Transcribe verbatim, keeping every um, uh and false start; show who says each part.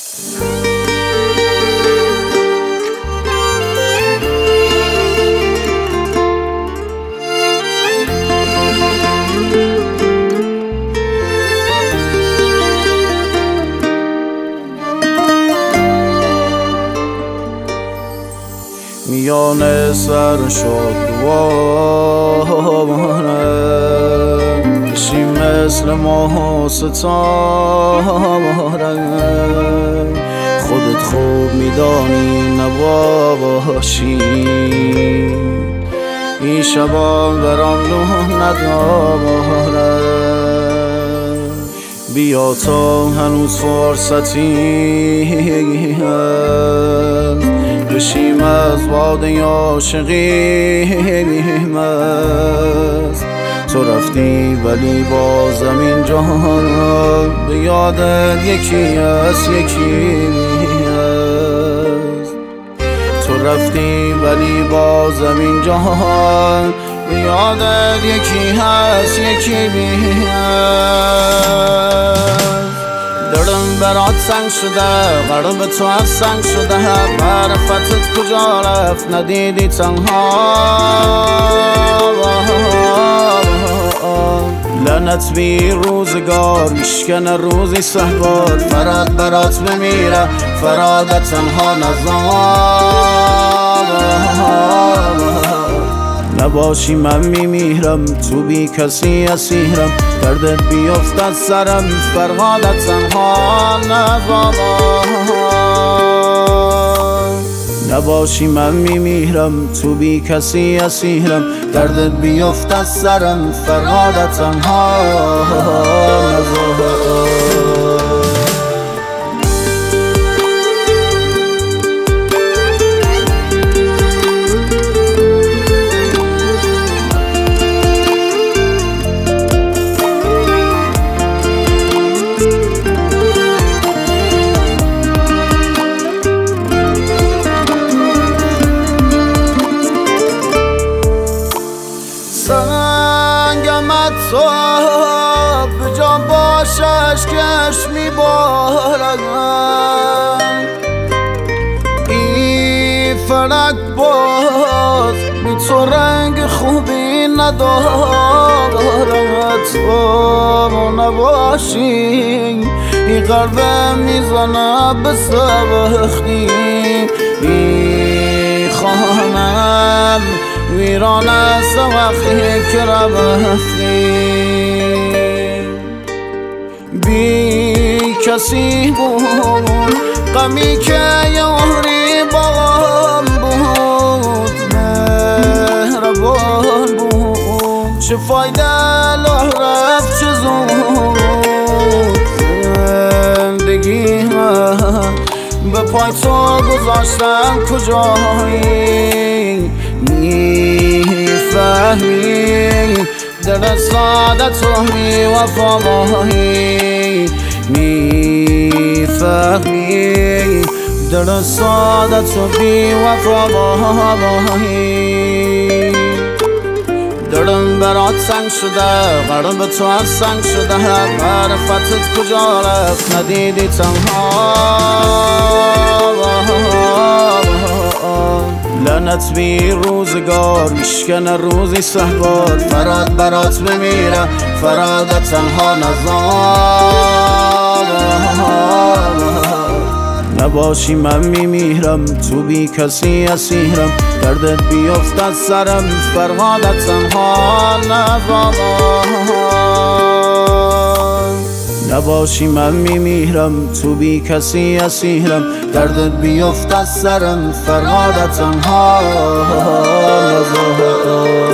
Speaker 1: میانه سر شد دواره بشی مثل ماه و ستاره خودت خوب میدانی نباشی این شبا برام نه نداره بیا تا هنوز فرصتی هست بشیم از باده عاشقیم است تو رفتی ولی بازم این جهان به یادت یکی از یکی است تو رفتی ولی بازم این جهان به یادت یکی هست یکی است دلم برات سنگ شده قلب تو از سنگ شده معرفتت کجا رفت ندیدی تنها لعنت بی روزگار میشکنه روزی سهبار فراد برات بمیره فرادت تنها نزار نباشی من میمیرم تو بی کسی اسیرم دردت بیفت از سرم فرهادت تنها نزار نباشی من میمیرم تو بی کسی اسیرم دردت بیفت از سرم فرهادت تنها نزار سنگمت تو به جا باشش کش میبارم این فلک باز بی تو رنگ خوبی ندارد تو نباشی این قلبم میزنه به سبختی این خانم ویران است وقتی که رفتی بی کسی بود غمی که یاری باغم بود مهربان بود چه فایده لح رفت چه زود زندگی من به پای تو گذاشتم کجایی میفهمی دل ساده تو می وفایی میفهمی دل ساده تو بی وفایی دلم برات سنگ شده قلب تو از سنگ شده معرفتت کجا رفت ندیدی تنها لعنت بی روزگار میشکنه روزی سهبار فراد برات بمیره فرادت تنها نزار نباشی من میمیرم تو بی کسی اسیرم دردت بیفت از سرم فرهادت تنها نزار نباشی من میمیرم تو بی کسی اسیرم دردت بیفت از سرم فرهادت تنها نزار